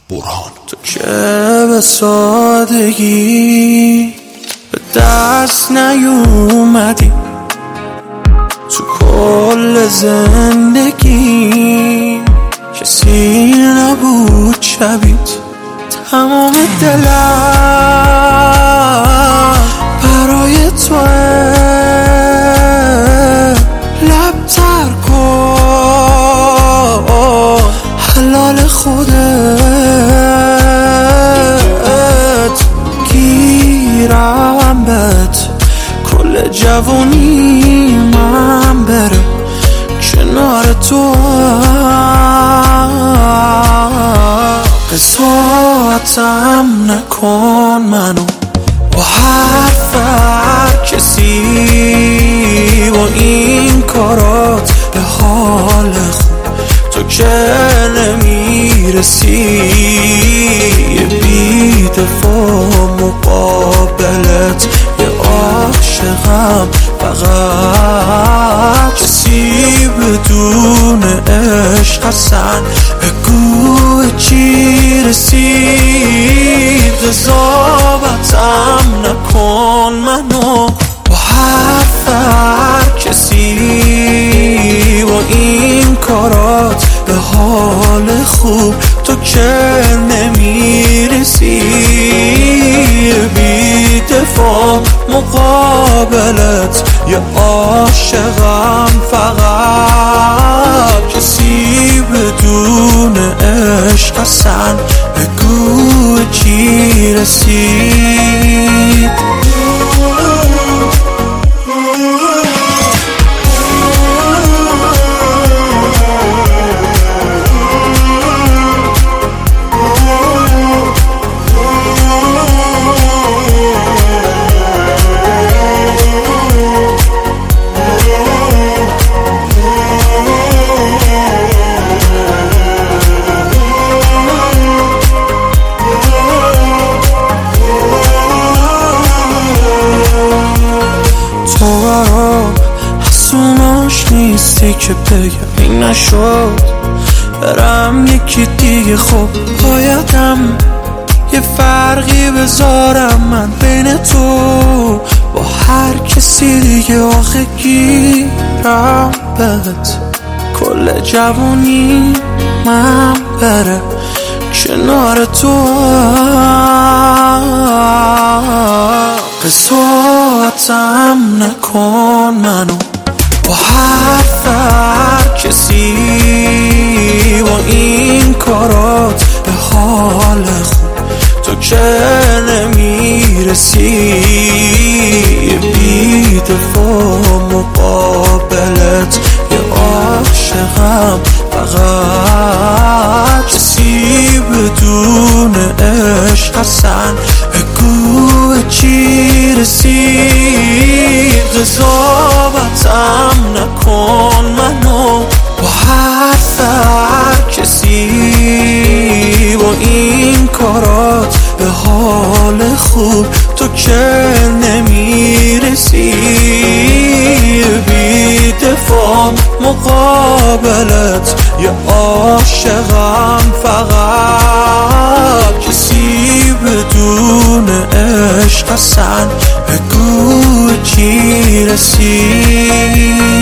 برهان. تو که به سادگی به دست نیومدی، تو کل زندگی کسی نبود شبیت. تمام دلم برای توه، لب تر کن حلال خودت، گیرم بهت کل جوونی من بره کنار تو. قضاوتم نکن منو با حرف هر کسی، با این کارات به حال خوب تو که نمیرسی. بی دفاع مقابلت یه عاشقم، فقط کسی بدون عشق اصلا بگو چی رسید. قضاوتم نکن منو با حرف هر کسی، با این کارات به حال خوب تو که نمیرسی. بی دفاع مقابلت یه عاشقم، فقط کسی بدون عشق اصلا بگو چی رسید. حسوناش نیستی که بگم این نشد، برم یکی دیگه. خب بایدم یه فرقی بذارم من بین تو با هر کسی دیگه. آخه گیرم بهت کل جوونی من بره کنار تو. قضاوتم نکن منو با حرف هر کسی، با این کارات به حال خوب تو که نمیرسی. بی دفاع مقابلت یه عاشقم، فقط کسی بدون عشق اصلا بگو چی رسید. قضاوتم نکن منو با حرف هر کسی، با این کارات به حال خوب تو که نمیرسی. بی دفاع مقابلت یه عاشقم، فقط کسی بدون عشق اصلا بگو چی رسید.